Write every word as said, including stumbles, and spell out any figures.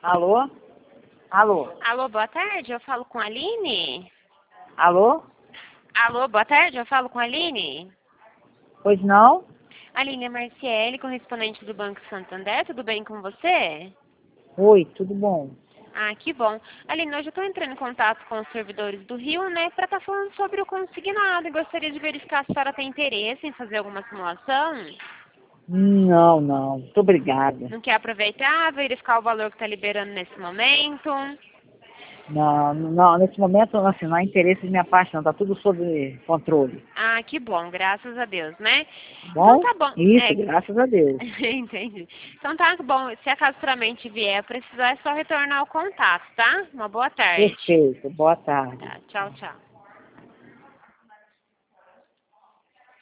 Alô? Alô? Alô, boa tarde, eu falo com a Aline? Alô? Alô, boa tarde, eu falo com a Aline? Pois não? Aline, é Marciele, correspondente do Banco Santander, tudo bem com você? Oi, tudo bom? Ah, que bom. Aline, hoje eu estou entrando em contato com os servidores do Rio, né, para estar falando sobre o consignado e gostaria de verificar se a senhora tem interesse em fazer alguma simulação. Não, não. Muito obrigada. Não quer aproveitar, verificar o valor que está liberando nesse momento? Não, não, nesse momento, assim, não há interesse de minha parte, não. Está tudo sob controle. Ah, que bom, graças a Deus, né? Tá Então bom? tá bom. Isso, É, graças a Deus. entendi. Então tá bom. Se acaso futuramente vier precisar, é só retornar o contato, tá? Uma boa tarde. Perfeito. Boa tarde. Tá, tchau, tchau.